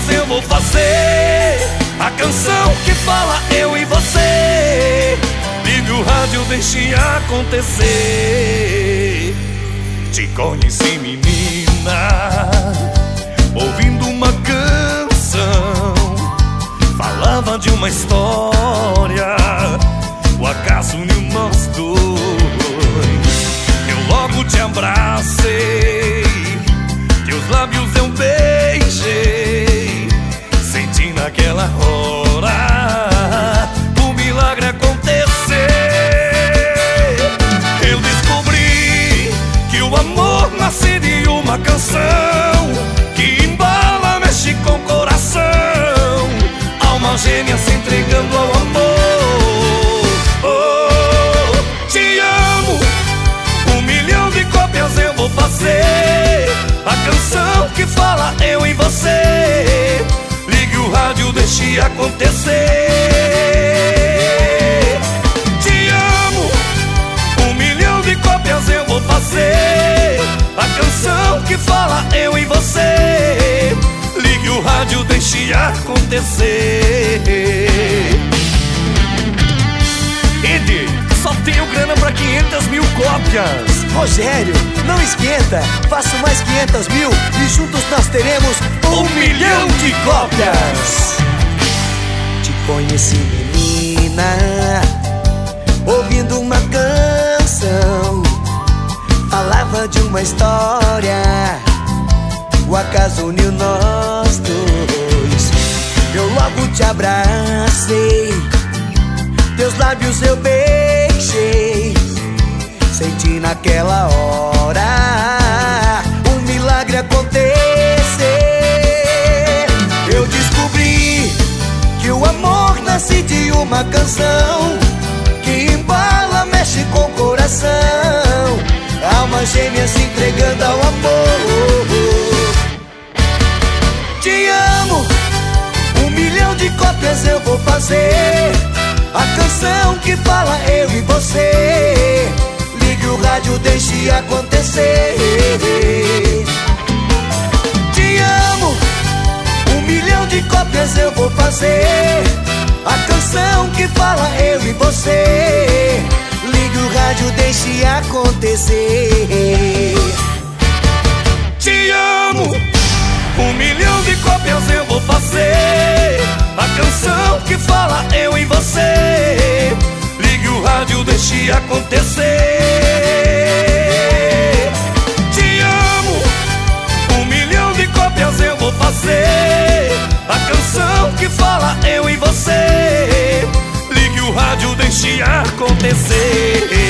cópias eu vou fazer a canção que fala eu e você. Ligue o rádio, deixe acontecer. Te conheci, menina, ouvindo uma canção. Falava de uma história, o acaso uniu nós dois. Eu logo te abracei, teus lábios eu beijei. Senti naquela hora um milagre acontecer. Eu descobri que o amor nasce de uma canção que embala, mexe com o coração. Alma gêmea se entregando ao amor. Oh, te amo, 1 milhão de cópias eu vou fazer a canção que fala eu e você. Ligue o rádio, deixe acontecer. Te amo, 1 milhão de cópias eu vou fazer a canção que fala eu e você. Ligue o rádio, deixe acontecer. Ed, só tenho grana pra 500 mil cópias. Rogério, não esquenta, faço mais 500 mil e juntos nós teremos 1 milhão de cópias. Te conheci, menina, ouvindo uma canção. Falava de uma história, o acaso uniu nós dois. Eu logo te abracei, teus lábios eu beijei. Senti naquela hora um milagre acontecer. Eu descobri que o amor nasce de uma canção que embala, mexe com o coração. Alma gêmea se entregando ao amor. Te amo, 1 milhão de cópias eu vou fazer a canção que fala eu e você. Ligue o rádio, deixe acontecer. Te amo, 1 milhão de cópias eu vou fazer a canção que fala eu e você. Ligue o rádio, deixe acontecer. Te amo, 1 milhão de cópias eu vou fazer a canção que fala eu e você. Ligue o rádio, deixe acontecer. Te amo, 1 milhão de cópias eu vou fazer a canção que fala eu e você. Ligue o rádio, deixe acontecer.